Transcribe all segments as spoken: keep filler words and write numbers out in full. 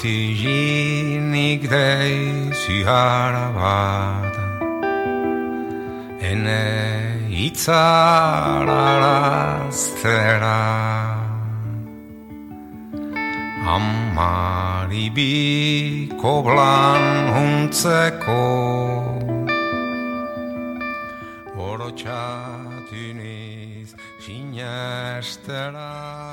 zilinik deizi harabat ene itzararaztera amari biko blan huntzeko orotxatu niz sinestera.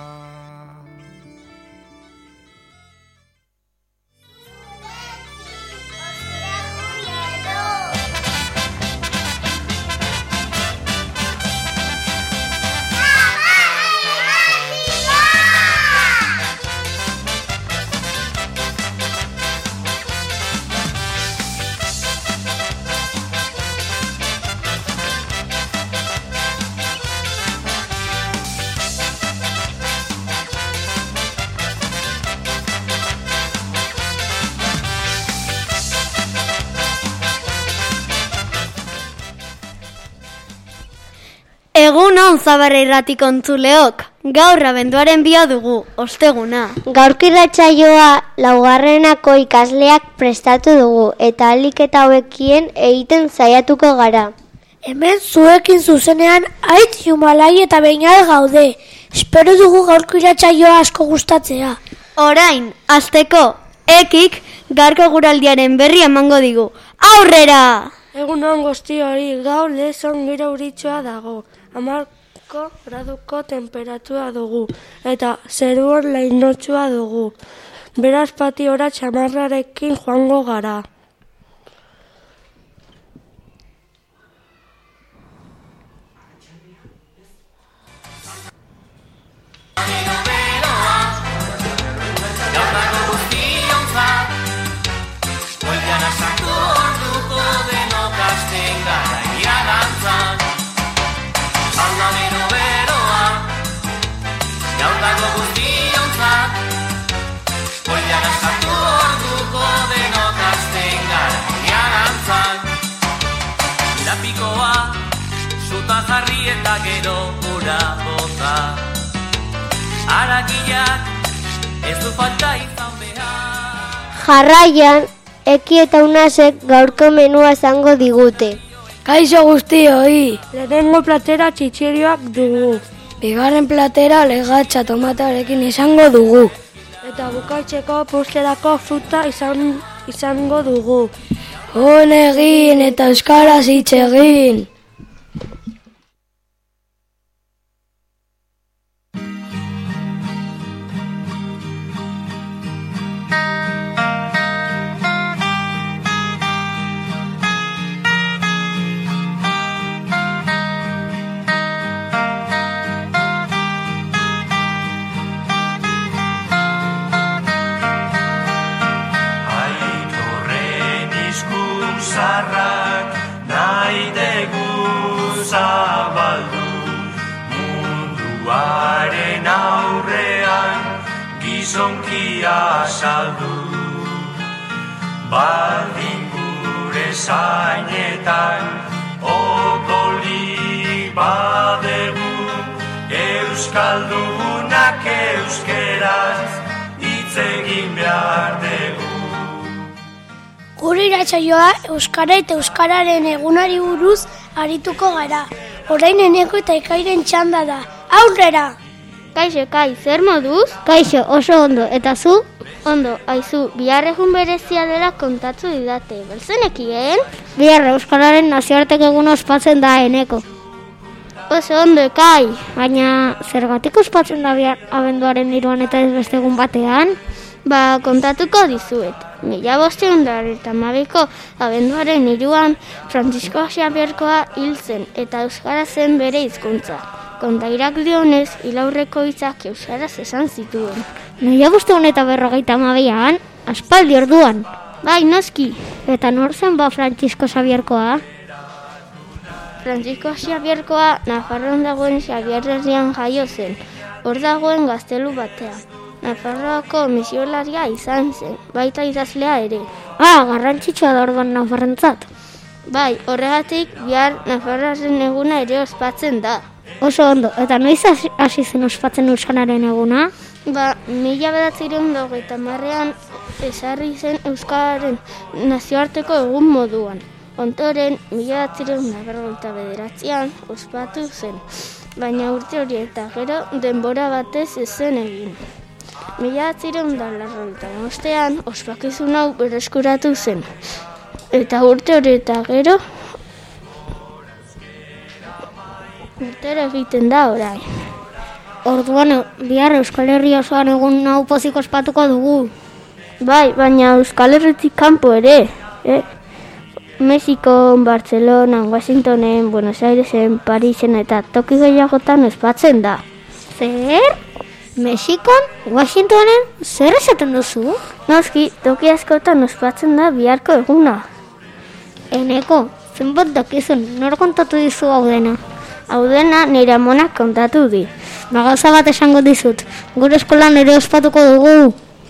Egun on Zabarra irratiko entzuleok, gaur abenduaren bia dugu, osteguna. Gaurko irratsaioa laugarrenako ikasleak prestatu dugu eta ahalik eta hauekien egiten saiatuko gara. Hemen zuekin zuzenean Aitz Jumalai eta Beinal gaude. Espero dugu gaurko irratsaioa asko gustatzea. Orain, hasteko, ekik gaurko guraldiaren berri emango digu. Aurrera! Egun on guztioi, gaur lezon giro euritxoa dago. Hamarko graduko temperatura dugu eta zeruor lainotsua dugu. Beraz pati ora txamarrarekin joango gara. Lapikoa, zutan jarri eta gero ura bota. Aragiak ez du falta izan behar. Jarraian, Eki eta Unasek gaurko menua izango digute. Kaixo guztioi! Lehenengo platera txitxirioak dugu. Bigarren platera legatxa tomatarekin izango dugu. Eta bukaitzeko pusterako fruta izan, izango dugu. On egin eta euskaraz hitz egin. Munduaren aurrean gizonkia saldu, baldin gure zainetan odolik badegu, euskaldunak euskeraz hitz egin behar dugu. Gure irratsaioa euskara eta euskararen egunari buruz arituko gara. Orain Eneko eta Ekairen txanda da. Aurrera! Kaixo, Kai, zer moduz? Kaixo, oso ondo, eta zu? Ondo, aizu, bihar egun berezia dela kontatzu didate. Belzenekien? Bihar euskararen nazioarteko egun ospatzen da, Eneko. Oso ondo, Kai. Baina, zergatik ospatzen da bihar abenduaren hiruan eta ez beste egun batean? Ba, kontatuko dizuet. Mila bosteun da eta hamabiko abenduaren hiruan Francisco Xabierkoa hil zen eta euskara zen bere hizkuntza. Kontairak dionez, hilaurreko hitzak euskaraz esan zituen. Mila bosteun eta berrogeita hamabian, aspaldi orduan. Bai, noski. Eta nor zen ba Francisco Xabierkoa? Francisco Xabierkoa Nafarroan dagoen Xabier herrian jaio zen. Hor dagoen gaztelu batean. Nafarroako misiolaria izan zen, baita idazlea ere. Ah, garrantzitsua da orduan Nafarrentzat. Bai, horregatik bihar Nafarroaren eguna ere ospatzen da. Oso ondo, eta noiz hasi- hasi zen ospatzen Euskararen eguna? Ba, mila bederatziehun eta hogeita hamarrean ezarri zen Euskararen nazioarteko egun moduan. Ondoren, mila bederatziehun eta berrogeita bederatzian ospatu zen, baina urte hori eta gero denbora batez ez zen egin. Mila bederatziehun eta laurogeita bostean ospakizun hau berreskuratu zen, eta urte hori eta gero urtero egiten da orain. Orduan, bihar Euskal Herria osoan egun hau pozik ospatuko dugu. Bai, baina Euskal Herritik kanpo ere. Eh? Mexikon, Bartzelonan, Washingtonen, Buenos Airesen, Parisen eta toki gehiagotan ospatzen da. Zer? Mexikon? Washingtonen? Zer esaten duzu? Noski, toki askotan ospatzen da biharko eguna. Eneko, zenbat dakizun, nor kontatu dizu hau dena? Hau dena nire amonak kontatu di. Ba, gauza bat esango dizut, gure eskolan ere ospatuko dugu.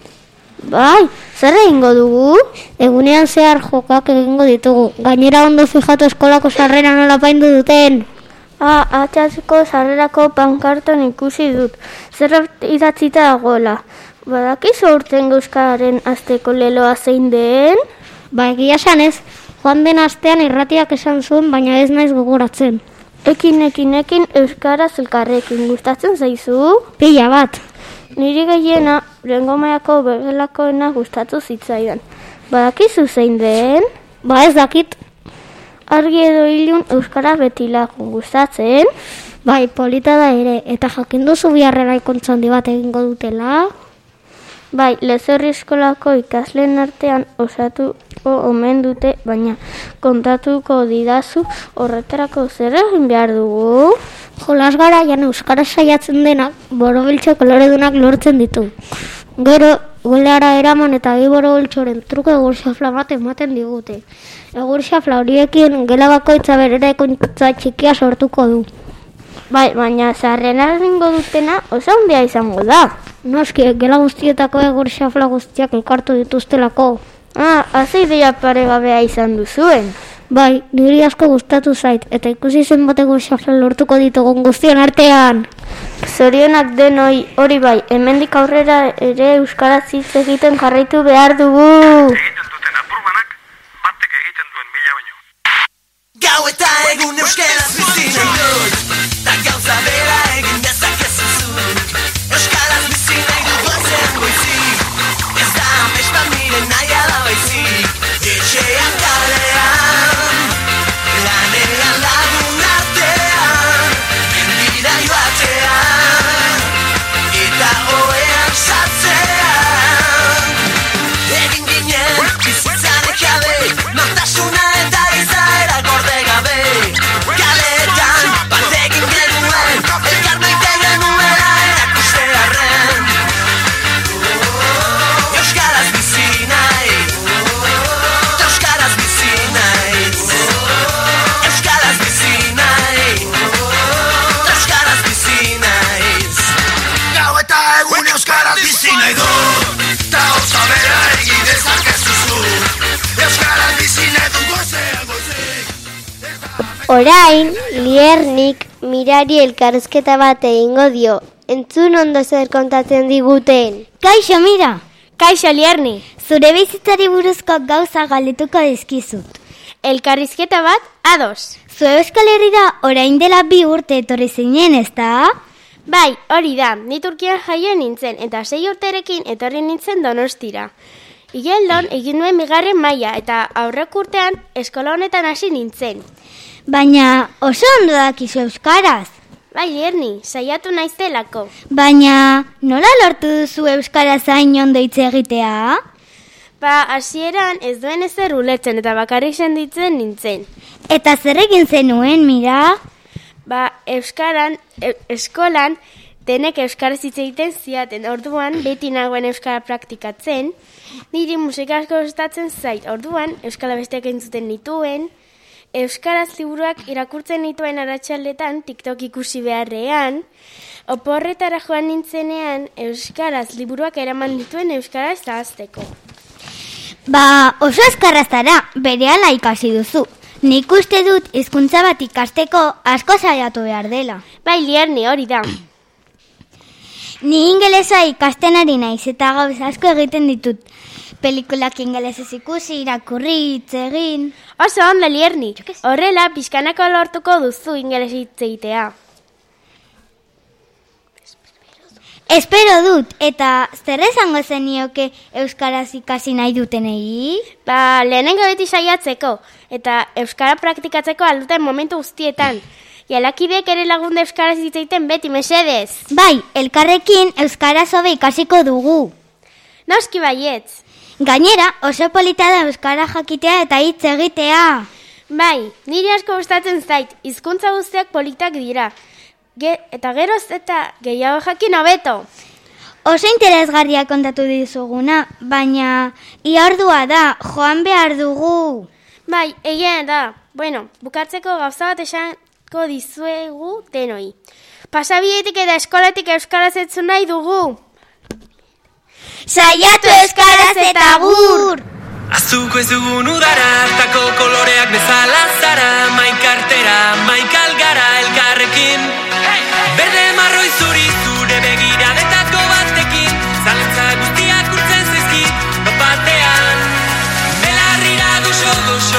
Bai, zer egingo dugu? Egunean zehar jokak egingo ditugu. Gainera ondo fijatu eskolako sarrera nola paindu duten. Ah, atxatzeko sarrerako pankarton ikusi dut. Zer idatzita dagoela. Badakizu urten Euskararen asteko leloa zein den? Ba, egia esan ez, joan den astean irratiak esan zuen, baina ez naiz gogoratzen. Ekin, ekin, ekin, Euskaraz elkarrekin gustatzen zaizu? Pila bat. Niri gehiena, lehengo mailako begelakoena gustatu zitzaidan. Badakizu zein den? Ba, ez dakit. Argi edo ilun Euskara beti lagun gustatzen? Bai, polita da ere, eta jakin duzu biharrera ikontza handi bat egingo dutela? Bai, Lezorri eskolako ikasleen artean osatuko omen dute, baina kontatuko didazu horretarako zer egin behar dugu? Jolas garaian euskara saiatzen denak borobiltxo koloredunak lortzen ditu. Gero, guleara eraman eta bi borobiltxoren truko egurxafla bat ematen digute. Egurxafla horiekin gela bakoitza berera ikontza txikia sortuko du. Bai, baina zarrena egingo dutena oso handia izango da. Noski, gela guztietako egurxafla guztiak elkartu dituztelako. Ah, haze idea paregabea izan duzuen. Bai, niri asko gustatu zait, eta ikusi zenbat egurxafla lortuko ditugun guztion artean. Zorionak denoi, hori bai, hemendik aurrera ere euskaraz hitz egiten jarraitu behar dugu. Egiten duten apurbanak, batek egiten duen mila baino. Gau eta egun euskaraz bizi nahi dut, ta gauza bera egin dezakezu zuk. Euskaraz bizi nahi dut goazen goizik, ez da amestan miren nahi ala baizik. Etxean kalean, lanean lagun artean, mendira joatean, eta oean satzean. Egin ginen bizitzan ekabe, nortasuna eta izaera gorde gabe. Kaletan bat egin genuen, elkar maite genuela erakuste arren. Euskaraz bizi nahi, euskaraz bizi naiz. Euskaraz bizi nahi, euskaraz bizi naiz. Gau eta egun euskaraz bizi nahi dut, ta gauza bera egin dezakezu zuk. Euskaraz bizi nahi dut goazen goizik. Orain, Liernik mirari elkarrizketa bat egingo dio. Entzun ondo zer kontatzen diguten. Kaixo, mira! Kaixo, Lierni, Zure bizitzari buruzko gauza galdetuko dizkizut. elkarrizketa bat ados. Zu Euskal Herrira orain dela bi urte etorri zinen, ezta? Bai, hori da, ni Turkian jaio nintzen, eta sei urterekin etorri nintzen Donostira. Igeldon egin nuen bigarren maila eta aurreko urtean eskola honetan hasi nintzen. Baina oso ondo dakizu euskaraz. Bai, Lierni, saiatu naiztelako. Baina nola lortu duzu euskaraz hain ondo hitz egitea? Ba, hasieran ez duen ezer ulertzen eta bakarrik senditzen nintzen. Eta zer egin zenuen, mira? Ba, euskaran, e, eskolan, denek euskaraz hitz egiten ziaten, orduan beti nagoen euskara praktikatzen, niri musika asko gustatzen zait, orduan euskala besteak entzuten nituen, euskaraz liburuak irakurtzen nituen arratsaldetan TikTok ikusi beharrean, oporretara joan nintzenean euskaraz liburuak eraman dituen euskaraz zahazteko. Ba, oso azkarraztara, berehala ikasi duzu. Nik uste dut hizkuntza bat ikasteko asko saiatu behar dela. Bai, Lierni, hori da. Ni ingelesa ikasten ari naiz eta gauz asko egiten ditut. Pelikulak ingelesez ikusi, irakurri, hitz egin. Oso ondo, Lierni. Horrela, pixkanako lortuko duzu ingeles hitz egitea. Espero dut, eta zer esango zenioke euskaraz ikasi nahi dutenei? Ba, lehenengo beti saiatzeko, eta euskara praktikatzeko alduten momentu guztietan. Jalakidek ere lagunde euskaraz hitz egiten beti, mesedez. Bai, elkarrekin euskaraz hobe ikasiko dugu. Noski baietz. Gainera, oso polita da euskara jakitea eta hitz egitea. Bai, niri asko gustatzen zait, hizkuntza guztiak politak dira. Ge, eta geroz eta gehiago jakin hobeto. Oso interesgarria kontatu dizuguna, baina iardua da, joan behar dugu. Bai, egia da. Bueno, bukatzeko gauza bat esango dizuegu denoi. Pasabietik eta eskolatik euskaraz entzun nahi dugu. Saiatu euskaraz eta gur! Azuko ez dugun udara, hartako koloreak bezala zara, maikartera, maikalgara elkarrekin. Berde marroi zuri zure begiradetako batekin, zalantza guztiak urtzen zaizki, batean. Belarrira goxo goxo,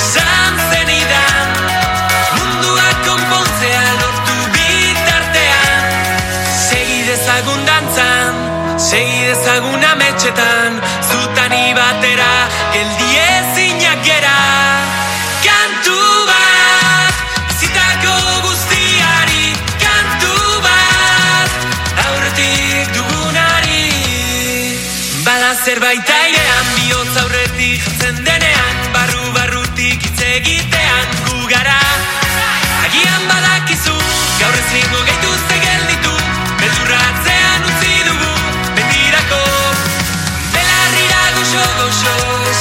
zenidan, munduak konpontzea lortu bitartean. Segi dezagun dantzan, segi dezagun ametxetan, zutani batera, geldi ezinak gera. Kantu bat, bizitako guztiari, kantu bat, aurretik dugunari. Bada zerbait airean, bihotz aurretik jartzen denean, barru-barrutik hitz egitean gu gara. Agian badakizu, gaur ezingo gaituzte gelditu, beldurratzean utzi dugu, mendirako. Belarrira goxo goxo,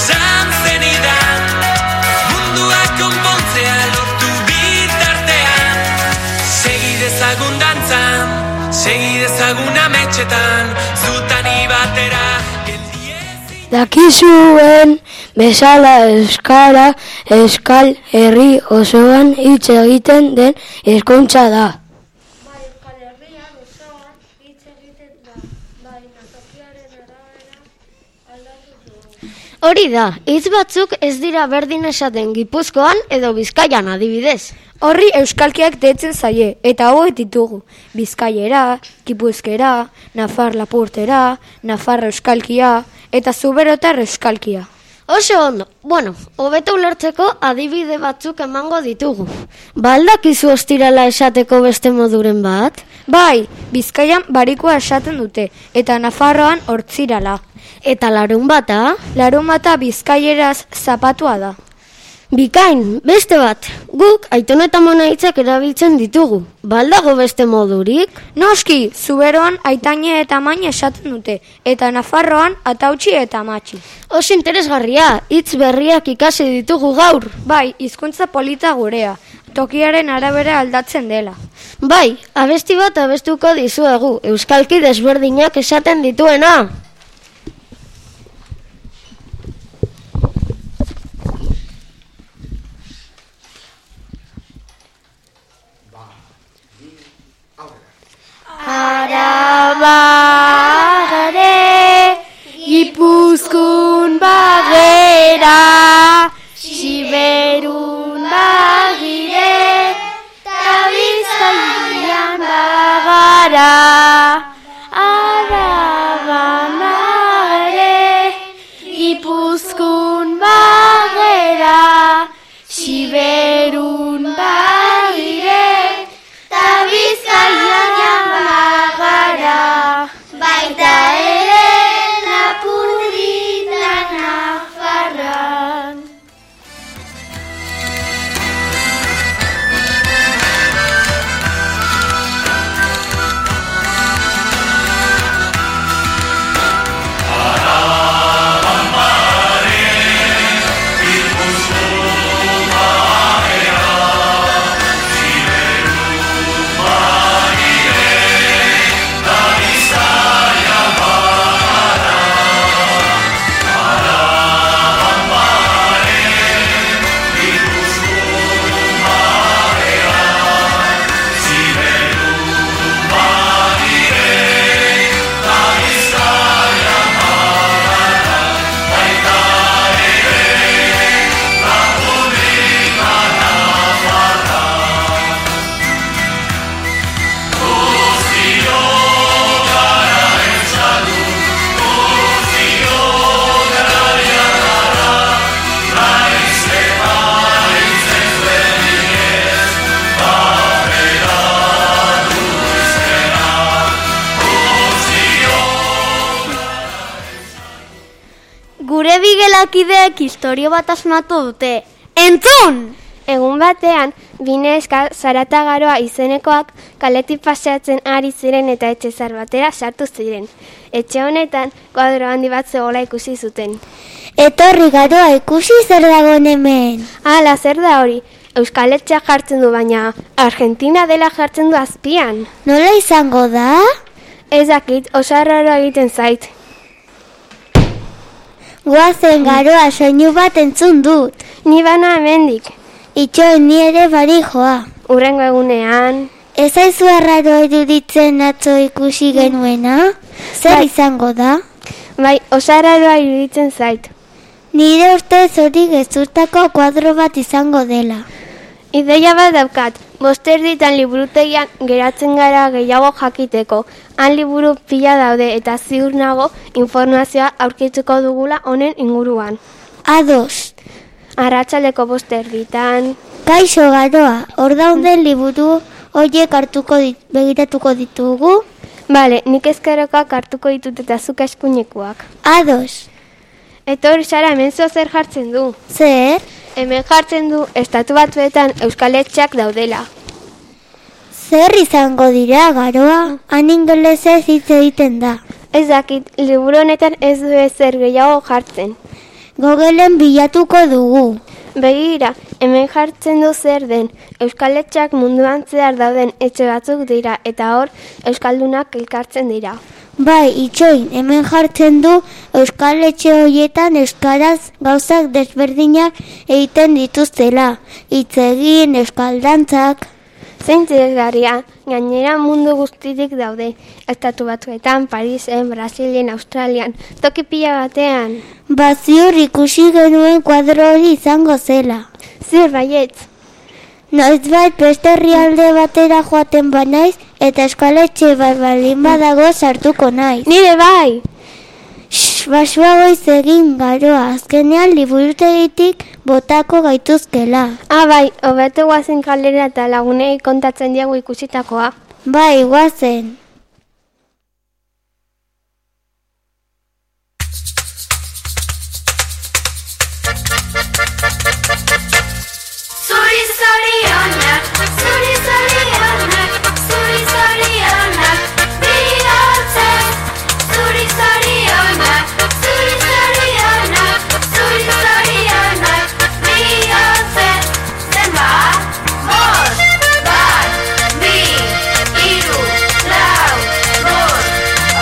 zenidan, munduak konpontzea lortu bitartean. Segi dezagun dantzan, segi dezagun ametxetan, zutani batera, geldi ezin. Dakizuen bezala euskara euskal herri osoan hitz egiten den hizkuntza da. Bai, Euskal Herrian osoan hitz egiten da, baina tokiaren arabera aldatu du. Hori da, hitz batzuk ez dira berdin esaten Gipuzkoan edo Bizkaian adibidez. Horri euskalkiak deitzen zaie, eta hauek ditugu. Bizkaiera, Gipuzkera, Nafar Lapurtera, Nafar Euskalkia, eta Zuberotar Euskalkia. Oso ondo, bueno, hobeto ulertzeko adibide batzuk emango ditugu. Baldakizu ostirala esateko beste moduren bat? Bai, Bizkaian barikua esaten dute, eta Nafarroan hortzirala. Eta larun bata? Larun bata bizkaieraz zapatua da. Bikain, beste bat, guk Aiton eta Mona hitzak erabiltzen ditugu. Baldago beste modurik? Noski, Zuberoan Aitaine eta Maine esaten dute, eta Nafarroan Atautxi eta Matxi. Oso interesgarria, hitz berriak ikasi ditugu gaur. Bai, hizkuntza polita gurea, tokiaren arabera aldatzen dela. Bai, abesti bat abestuko dizuegu, euskalki desberdinak esaten dituena. Arabagare, Gipuzkun bagera, Siberun bagire, ta Bizkaian bagara. Arabagare, Gipuzkun bagera, Siberun bagire, ta Bizkaian baita ere Lapurditan Nafarroan. Arabagare, gelakideek historio bat asmatu dute. Entzun! Egun batean, bineska Zarata Garoa izenekoak kaletik paseatzen ari ziren eta etxe zar batera sartu ziren. Etxe honetan, kuadro handi bat zegoela ikusi zuten. Etorri Garoa ikusi zer dagoen hemen. Hala, zer da hori? Euskal Etxea jartzen du, baina Argentina dela jartzen du azpian. Nola izango da? Ez dakit, oso arraro egiten zait. Guazen Garoa, soinu bat entzun dut. Ni bana hemendik. Itxoin, ni ere bari joa. Urrengo egunean. Ez aizu arraro eruditzen atzo ikusi genuena? Zer bai. Izango da? Bai, oso arraroa iruditzen zait. Nire ustez hori gezurtako kuadro bat izango dela. Ideia bat daukat, bosterditan liburutegian geratzen gara gehiago jakiteko. Han liburu pila daude eta ziur nago informazioa aurkituko dugula honen inguruan. Ados. Arratsaldeko bosterditan. Kaixo Garoa, hor dauden liburu horiek hartuko dit, begiratuko ditugu? Bale, nik ezkerokoak hartuko ditut eta zuk eskuinekuak. Ados. Eta hori zara hemen zer jartzen du. Zer? Hemen jartzen du Estatu Batuetan Euskal Etxeak daudela. Zer izango dira, Garoa? Han ingelesez hitz egiten da. Ez dakit, liburu honetan ez du ezer gehiago jartzen. Gogelen bilatuko dugu. Begira, hemen jartzen du zer den. Euskal Etxeak munduan zehar dauden etxe batzuk dira eta hor euskaldunak elkartzen dira. Bai, itxoin, hemen jartzen du Euskal Etxe horietan euskaraz gauzak desberdinak egiten dituztela. Hitz egin, euskaldantzak. Zein ziresgarria, gainera mundu guztitik daude. Estatu Batuetan, Parisen, Brasilen, Australian, toki pila batean. Ba, ziur ikusi genuen kuadro hori izango zela. Ziur baietz. Noizbait beste herrialde batera joaten banaiz eta Euskal Etxe bat baldin badago sartuko naiz. Nire bai! Shhh, basua goiz egin, Garoa, azkenean liburutegitik botako gaituzkela. Ah, bai, hobeto guazen kalera eta lagunei kontatzen diago ikusitakoa. Bai, guazen. Zuri zorionak, zuri zorionak, zuri zorionak, bihotzez. Zuri zorionak, zuri zorionak, zuri zorionak, bihotzez. Zenbat? Bost, bat, bi, hiru, lau, bost.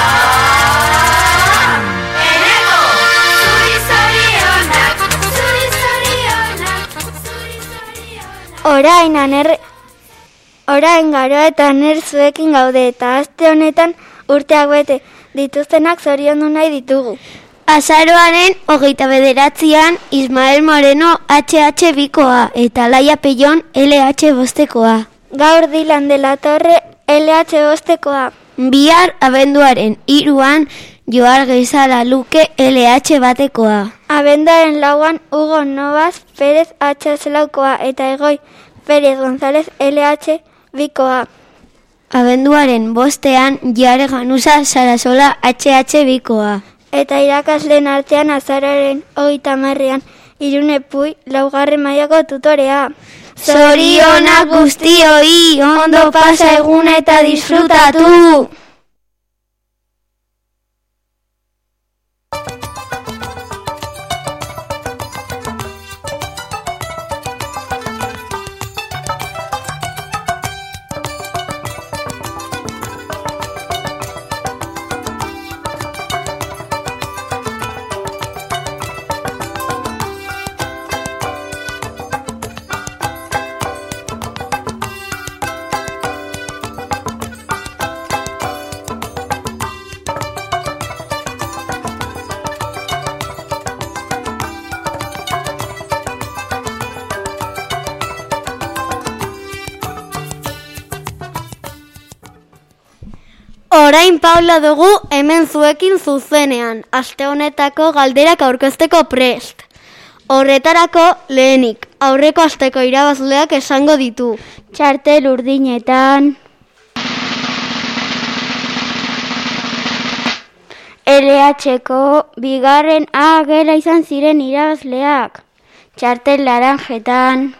Ah! Eneko! Zuri zorionak, zuri zorionak, zuri zorionak. Orain aner... Orain Garoa eta aner zuekin gaude eta aste honetan urteak bete dituztenak zoriondu nahi ditugu. Azaroaren hogeita bederatzian Ismael Moreno H H bikoa eta Laia Pellon L H bostekoa. Gaur Dilan de la Torre L H bostekoa. Bihar abenduaren hiruan Joar Geizala Luke L H batekoa. Abenduaren lauan Hugo Novas Pérez H zelaukoa eta Egoi Pérez González L H bikoa. Abenduaren bostean Jare Ganuza Sarasola H H bikoa. Eta irakasleen artean azararen hogeita hamarrean Irune Pui laugarren mailako tutorea. Zorionak guztioi, ondo pasa eguna eta disfrutatu! Orain Paula dugu hemen zuekin zuzenean, aste honetako galderak aurkezteko prest. Horretarako lehenik, aurreko asteko irabazleak esango ditu. Txartel urdinetan. L H-ko bigarren A gela izan ziren irabazleak. Txartel laranjetan.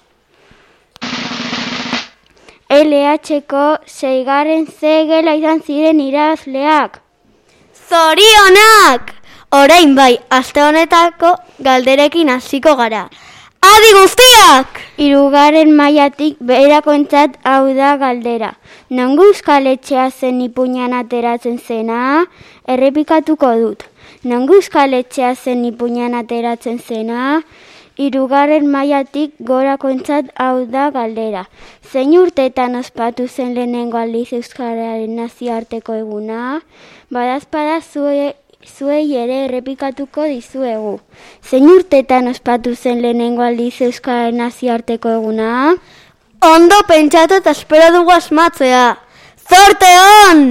L H-ko seigarren C gela izan ziren irabazleak. Zorionak! Orain bai, aste honetako galderekin hasiko gara. Adi guztiak! Hirugarren mailatik beherakoentzat hau da galdera. Nongo euskaletxea zen ipuinan ateratzen zena? Errepikatuko dut. Nongo euskaletxea zen ipuinan ateratzen zena? Hirugarren mailatik gorakoentzat hau da galdera. Zein urteetan ospatu zen lehenengo aldiz euskararen nazioarteko eguna? Badazpada zue Zuei ere errepikatuko dizuegu. Zein urteetan ospatu zen lehenengo aldiz euskararen nazioarteko eguna? Ondo pentsatu eta espero dugu asmatzea. Zorte on!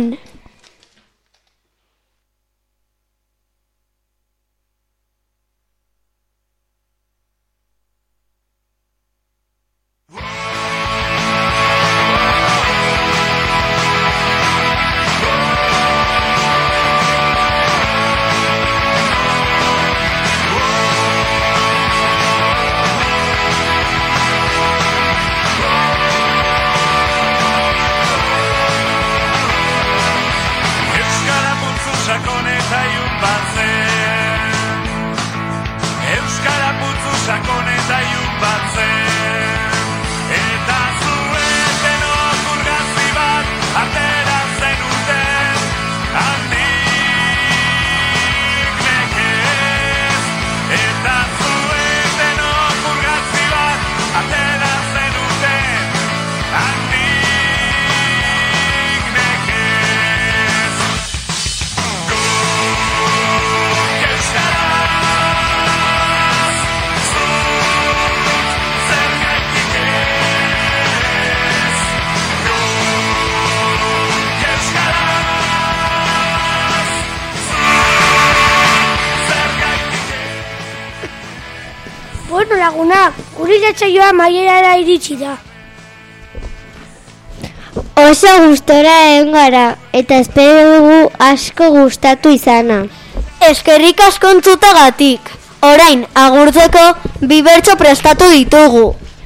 Bueno, lagunak, gure irratsaioa amaierara iritsi da. Oso gustora egon gara, eta espero dugu asko gustatu izana. Eskerrik asko entzutagatik. Orain, agurtzeko bi bertso prestatu ditugu.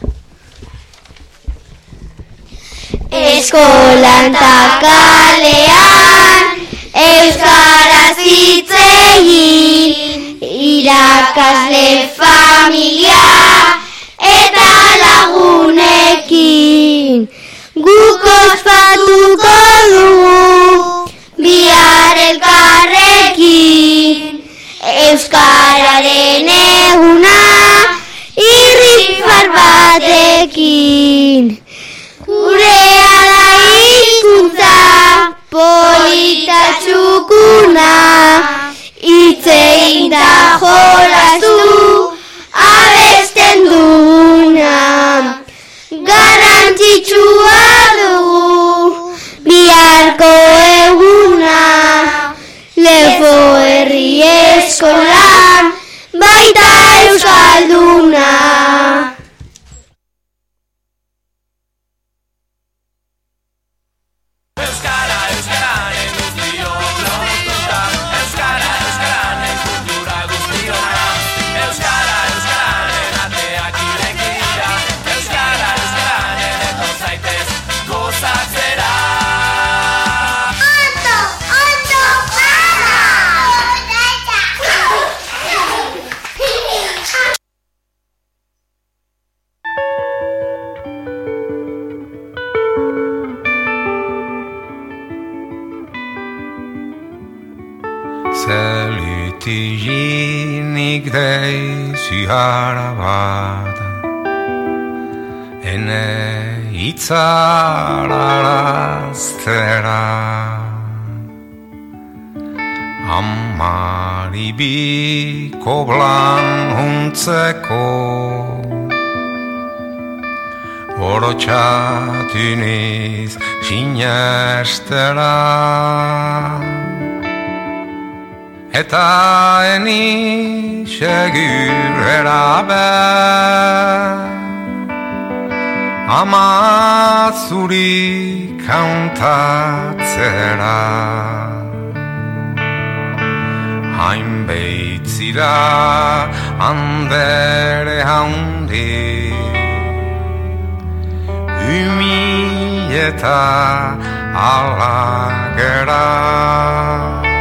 Eskolan ta kalean, euskaraz hitz egin, irakasle familia eta lagunekin. Guk ospatuko dugu bihar elkarrekin, euskararen eguna irrifar batekin. Gurea da hizkuntza polita txukuna, hitz egin da jolastu abesten duguna. Garrantzitsua dugu biharko eguna, Lepo herri eskolan baita euskalduna. Euskara, euskararen guztio lotuta, euskara, euskararen kultura guztiona, euskara, euskararen ateak irekita, euskara, euskararen etor zaitez gozatzera. Ondo, ondo, Zelitiginik deizi bat, ene itzararaztera. Amari biko blan huntzeko, borotxatuniz sinestera. Eta eni segurera be, amatzuri kantatzera. hain beitzira andere haundi. Umi eta alagera